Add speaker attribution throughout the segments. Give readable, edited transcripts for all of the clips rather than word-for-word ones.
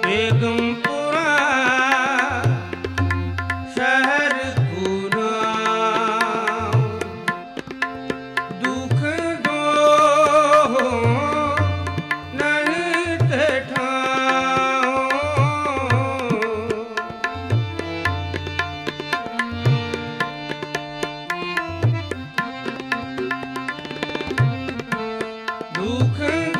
Speaker 1: बेगमपुरा शहर पूरा दुख दो नहीं ठेठाओ दुख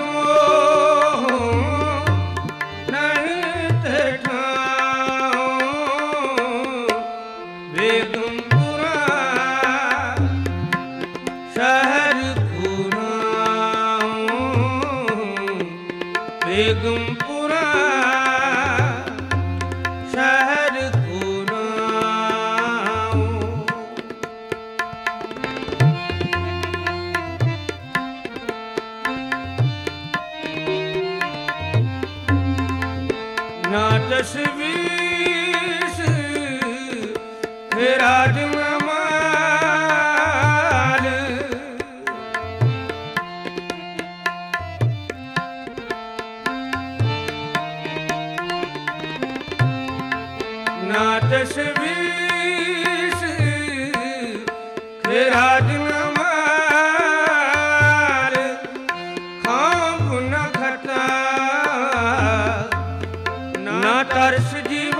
Speaker 1: बेगमपुरा शहर पूरा ना तशवीश है राजमाल ना तशवीश है राजमाल ख्वाब न खता ना तरस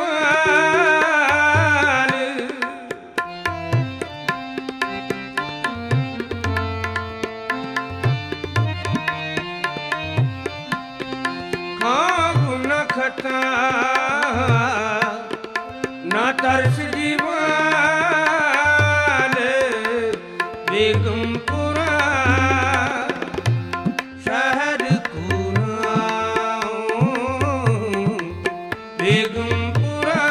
Speaker 1: जीवाल ख्वाब न खता ना तरस जीवाल बेगमपुरा शहर पूरा बेगमपुरा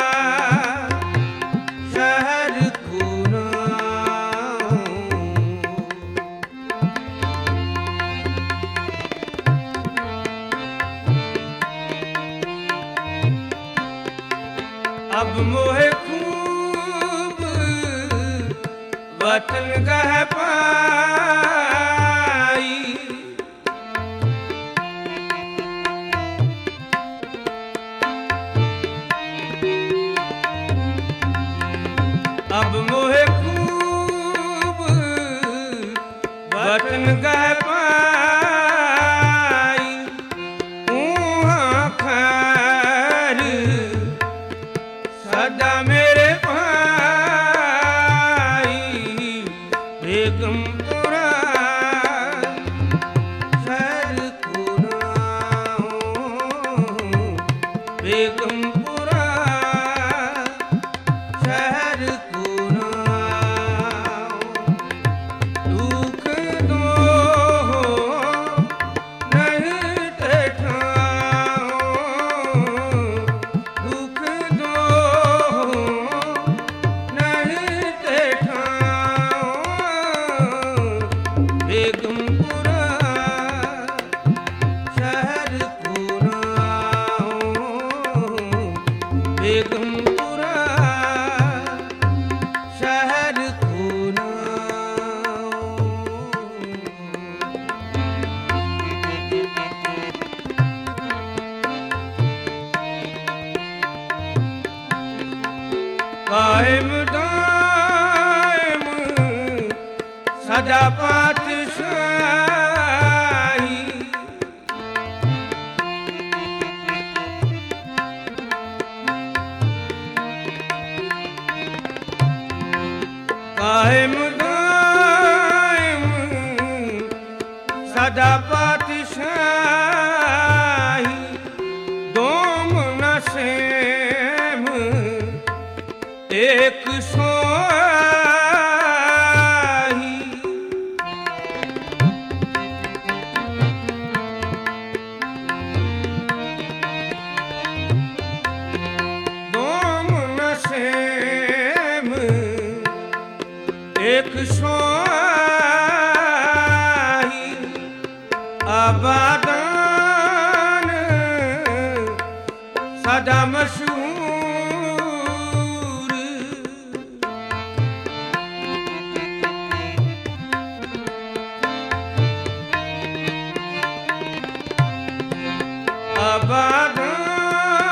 Speaker 1: शहर पूरा अब मोहे खूब वतन कह पाई अब मोहे खूब वतन कह पाई खैर सदा मेरे भाई बेगमपुरा शहर पूरा बेगमपुरा शहर पूरा दुख दो नहीं ठेठाओ दुख दो बेगमपुरा शहर पूरा बेगमपुरा शहर पूरा कायम दायम सदा पातशाही कायम दायम सदा पातशाही दोम न सेम एक सोही दोम न सेम एक सोही आबादान सदा मशहूर आबादान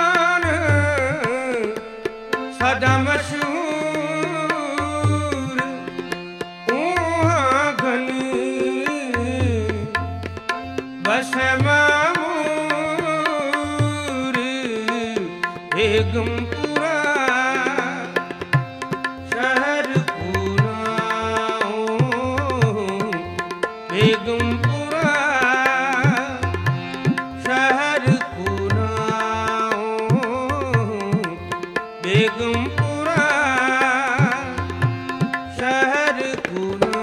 Speaker 1: बेगमपुरा शहर पूना बेगमपुरा शहर पूना बेगमपुरा शहर पूना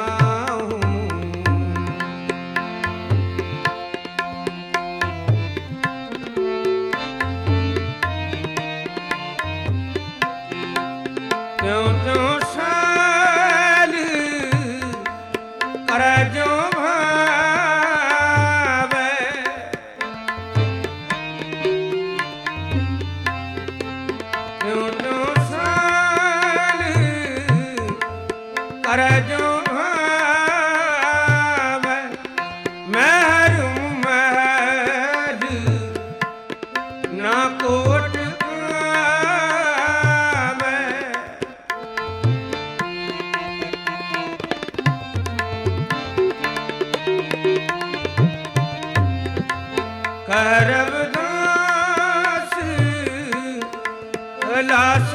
Speaker 1: त्यों त्यों साल कर जो भावे त्यों त्यों साल कर जो भावे महर महर ना कोट करबदास लाश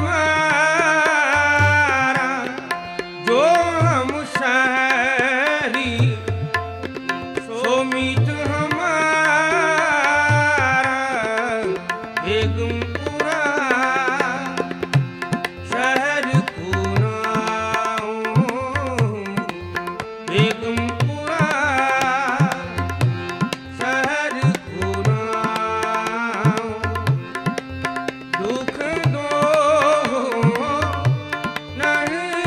Speaker 1: तुम्हारा जो हम शहरी सो मीत हमारा बेगमपुरा शहर पूना बेगमपुरा शहर दुख दो नहीं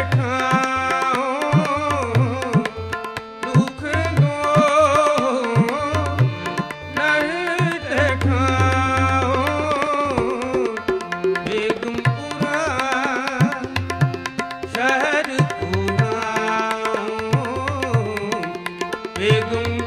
Speaker 1: ठठाओ दुख दो नहीं ठठाओ बेगमपुरा शहर पूना बेगम